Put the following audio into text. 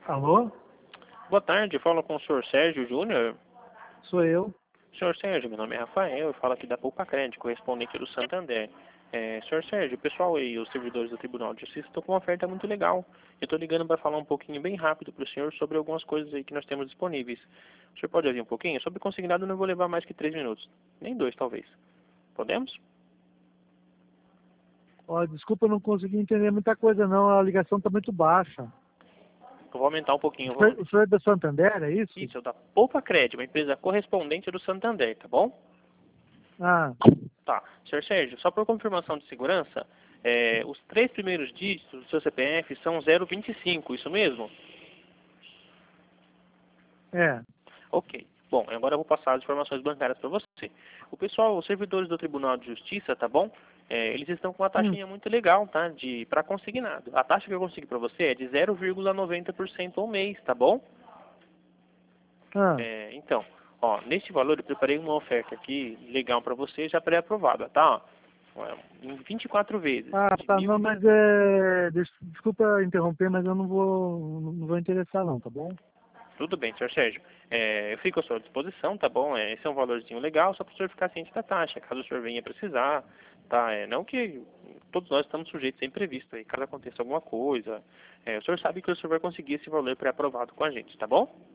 Alô? Boa tarde, falo com o senhor Sérgio Júnior. Sou eu. Senhor Sérgio, meu nome é Rafael, eu falo aqui da Poupa Crédito, correspondente do Santander. Senhor Sérgio, o pessoal e os servidores do Tribunal de Justiça estão com uma oferta muito legal. Eu estou ligando para falar um pouquinho bem rápido para o senhor sobre algumas coisas aí que nós temos disponíveis. O senhor pode ouvir um pouquinho? Sobre consignado eu não vou levar mais que 3 minutos, nem 2 talvez. Podemos? Ó, desculpa, eu não consegui entender muita coisa não, a ligação está muito baixa. Eu vou aumentar um pouquinho. O senhor é da Santander, é isso? Isso, eu da Poupa Crédito, uma empresa correspondente do Santander, tá bom? Ah, Tá. Senhor Sérgio, só por confirmação de segurança, os 3 primeiros dígitos do seu CPF são 025, isso mesmo? é. Ok. Bom, agora eu vou passar as informações bancárias para você. O pessoal, os servidores do Tribunal de Justiça, tá bom? Eles estão com uma Hum, taxinha muito legal, tá? Para consignado. A taxa que eu consegui para você é de 0,90% ao mês, tá bom? ah, Então, ó, neste valor eu preparei uma oferta aqui legal para você, já pré-aprovada, tá? Em 24 vezes, de tá, mil não, e... mas desculpa interromper, mas eu não vou interessar não, tá bom? Tudo bem, senhor Sérgio. Eu fico à sua disposição, tá bom? Esse é um valorzinho legal, só para o senhor ficar ciente da taxa, caso o senhor venha precisar, tá? Não que todos nós estamos sujeitos a imprevisto aí, caso aconteça alguma coisa. O senhor sabe que o senhor vai conseguir esse valor pré-aprovado com a gente, tá bom?